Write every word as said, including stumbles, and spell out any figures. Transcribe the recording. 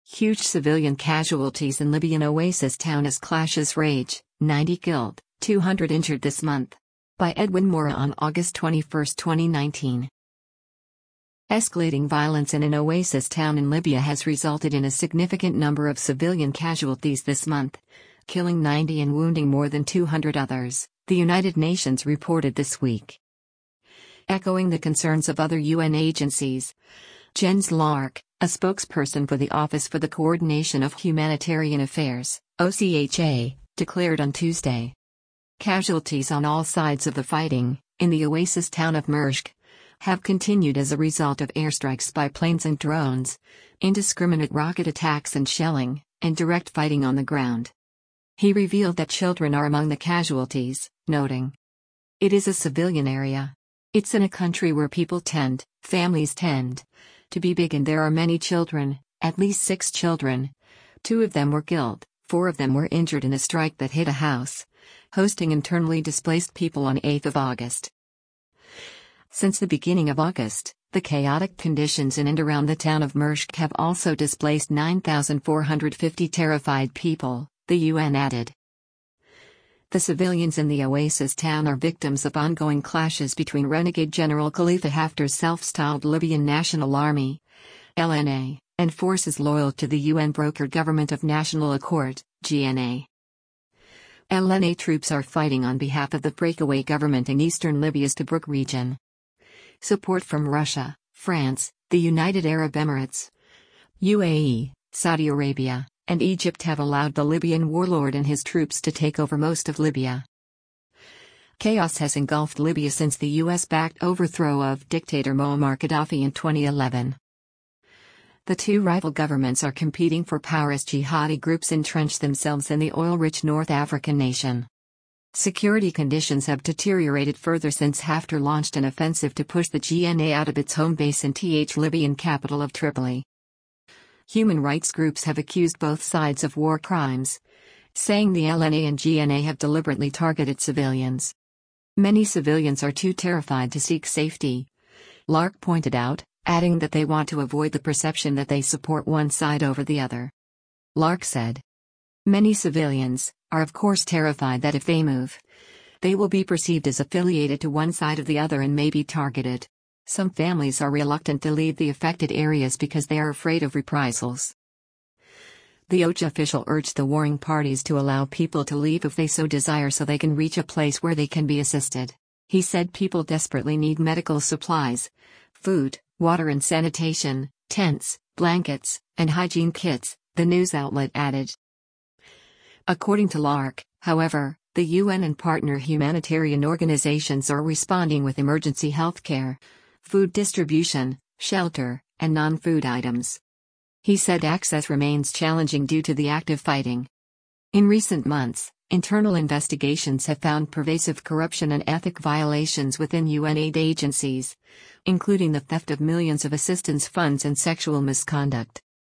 Huge civilian casualties in Libyan oasis town as clashes rage, ninety killed, two hundred injured this month. By Edwin Mora on August twenty-first, twenty nineteen. Escalating violence in an oasis town in Libya has resulted in a significant number of civilian casualties this month, killing ninety and wounding more than two hundred others, the United Nations reported this week. Echoing the concerns of other U N agencies, Jens Lark, a spokesperson for the Office for the Coordination of Humanitarian Affairs, O C H A, declared on Tuesday. Casualties on all sides of the fighting, in the oasis town of Mershk, have continued as a result of airstrikes by planes and drones, indiscriminate rocket attacks and shelling, and direct fighting on the ground. He revealed that children are among the casualties, noting, "It is a civilian area. It's in a country where people tend, families tend, to be big and there are many children, at least six children. Two of them were killed, four of them were injured in a strike that hit a house, hosting internally displaced people on eighth of August. Since the beginning of August, the chaotic conditions in and around the town of Mershk have also displaced nine thousand four hundred fifty terrified people, the U N added. The civilians in the oasis town are victims of ongoing clashes between renegade General Khalifa Haftar's self-styled Libyan National Army, L N A, and forces loyal to the U N-brokered Government of National Accord, G N A. L N A troops are fighting on behalf of the breakaway government in eastern Libya's Tobruk region. Support from Russia, France, the United Arab Emirates, U A E, Saudi Arabia, and Egypt have allowed the Libyan warlord and his troops to take over most of Libya. Chaos has engulfed Libya since the U S-backed overthrow of dictator Muammar Gaddafi in twenty eleven. The two rival governments are competing for power as jihadi groups entrench themselves in the oil-rich North African nation. Security conditions have deteriorated further since Haftar launched an offensive to push the G N A out of its home base in the Libyan capital of Tripoli. Human rights groups have accused both sides of war crimes, saying the L N A and G N A have deliberately targeted civilians. Many civilians are too terrified to seek safety, Lark pointed out, adding that they want to avoid the perception that they support one side over the other. Lark said, "Many civilians are of course terrified that if they move, they will be perceived as affiliated to one side or the other and may be targeted. Some families are reluctant to leave the affected areas because they are afraid of reprisals." The O C H A official urged the warring parties to allow people to leave if they so desire so they can reach a place where they can be assisted. He said people desperately need medical supplies, food, water and sanitation, tents, blankets, and hygiene kits, the news outlet added. According to Lark, however, the U N and partner humanitarian organizations are responding with emergency health care, food distribution, shelter, and non-food items. He said access remains challenging due to the active fighting. In recent months, internal investigations have found pervasive corruption and ethic violations within U N aid agencies, including the theft of millions of assistance funds and sexual misconduct.